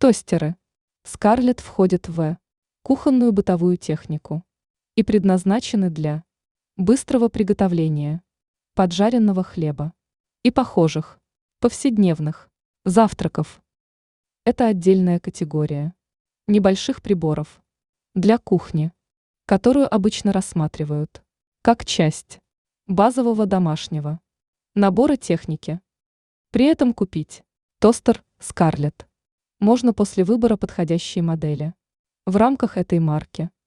Тостеры. Скарлетт входят в кухонную бытовую технику и предназначены для быстрого приготовления поджаренного хлеба и похожих повседневных завтраков. Это отдельная категория небольших приборов для кухни, которую обычно рассматривают как часть базового домашнего набора техники. При этом купить тостер Скарлетт можно после выбора подходящей модели в рамках этой марки.